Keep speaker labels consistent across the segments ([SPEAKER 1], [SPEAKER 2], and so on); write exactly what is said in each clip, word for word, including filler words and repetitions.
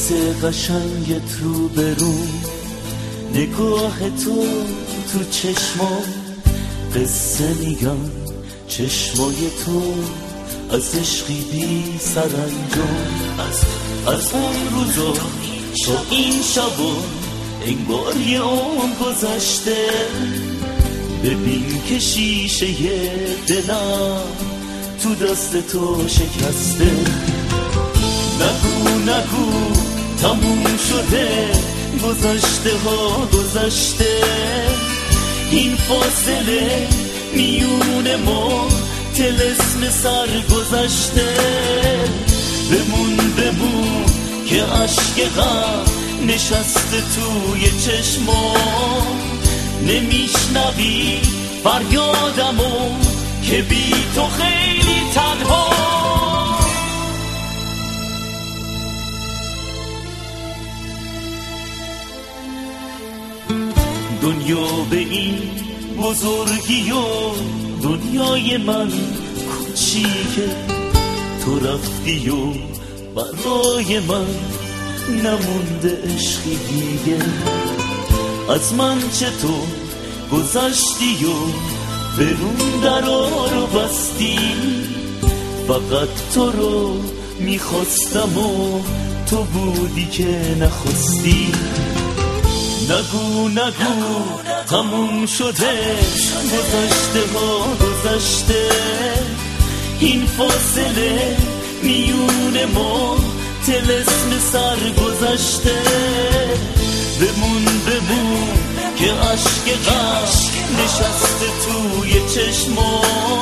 [SPEAKER 1] عکس قشنگت رو برون، نگاه تو تو چشمام قصه میگم، چشمای تو از عشقی بی سرانجام. از از اون روزا تا این شبا انگار یه عمر گذشته. ببین که شیشه دلم تو دست تو شکسته. نگو نگو تموم شده، گذشته ها گذشته. این فاصله میون ما طلسم سر گذشته. بمون بمون که عشق غم نشسته توی چشمام. نمیشنوی فریادمو که بی تو خیلی تنها. دنیا به این بزرگی و دنیای من کوچیکه. تو رفتی و برای من نمونده عشقی دیگه. از من چطور گذشتی و برون درا رو بستی. فقط تو رو میخواستم و تو بودی که نخواستی. نگو نگو تموم شده، گذشته ها گذشته. این فاصله میون ما طلسم سر گذشته. بمون بمون که عشق غم نشسته توی چشما.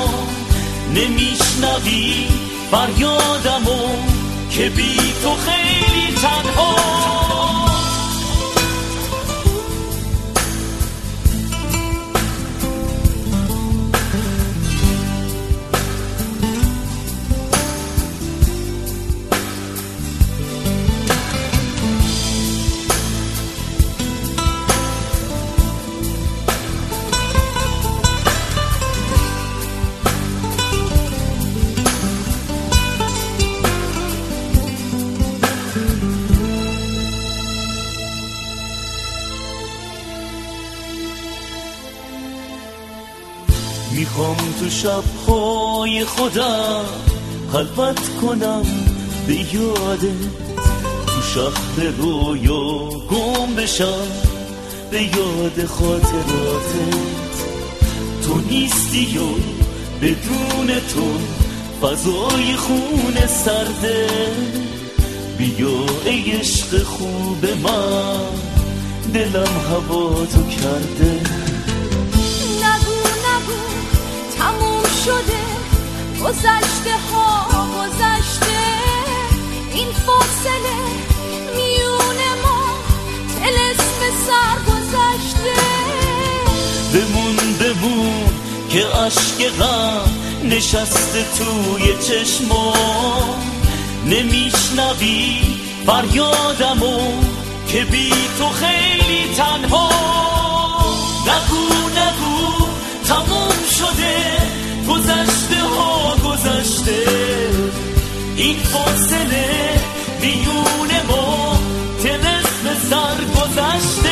[SPEAKER 1] نمیشنوی فریادمو که بی تو خیلی تنها. میخوام تو شبهای خودم خلوت کنم به یادت. تو شهر رویا گم بشم به یاد خاطراتت. تو نیستی و بدون تو فضای خونه سرده. بیا ای عشق خوب من، دلم هوا تو کرده.
[SPEAKER 2] شده گذشته ها گذشته. این فاصله میون ما طلسم سر گذشته.
[SPEAKER 1] بمون بمون که عشق غم نشسته توی چشما. نمیشنوی فریادمو که بی تو خیلی تنها. نگو نگو تموم شده، گذشته ها گذشته. این فاصله میون ما طلسم سر گذشته.